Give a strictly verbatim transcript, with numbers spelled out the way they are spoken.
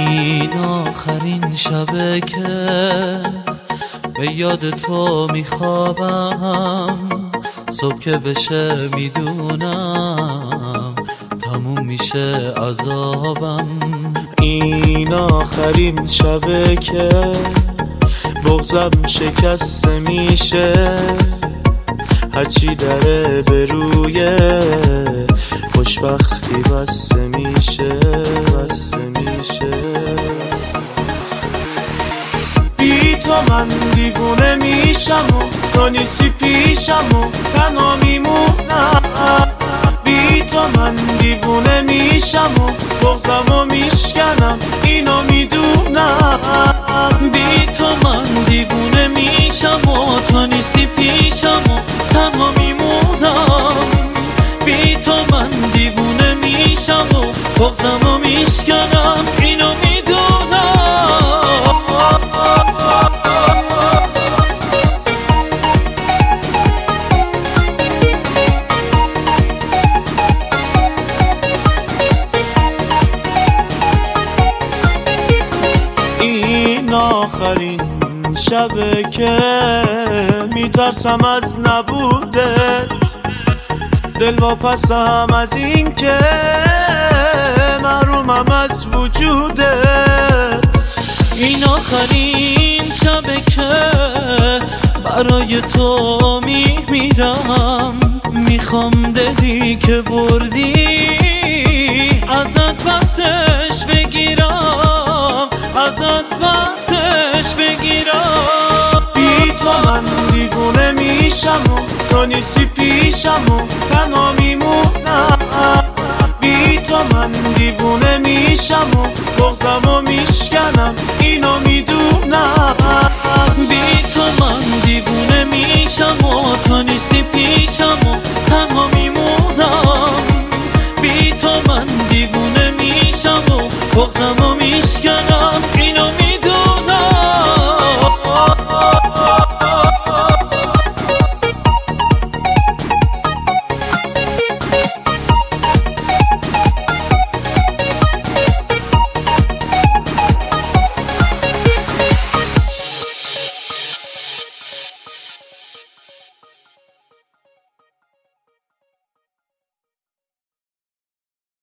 این آخرین شبه که به یاد تو میخوابم، صبح که بشه میدونم تموم میشه عذابم. این آخرین شبه که بغضم شکسته میشه، هرچی دره به روی خوشبختی بسته میشه بسته میشه. بی تو من دیوونه میشم و تو نیستی پیشم و تنها میمونم. بی تو من دیوونه میشم و بغضمو میشکنم، اینو میدونم. بی تو من دیوونه میشم و تو نیستی پیشم و تنها میمونم. بی تو من دیوونه میشم و بغضمو میشکنم، اینو میدونم. این آخرین شبه که میترسم از نبودت، دل واپسم از این که محرومم از وجودت. این آخرین شبه که برای تو میمیرم، میخوام دلی که بردی ازت پسش بگیرم، ازت پسش بگیرم. بی تو من دیوونه میشم و تو نیستی پیشم و تنها میمونم. بی تو من دیوونه میشم و بغضمو میشکنم، اینو میدونم. بی تو من دیوونه میشم و تو نیستی پیشم و تنها میمونم. بی تو من دیوونه میشم و بغضمو میشکنم.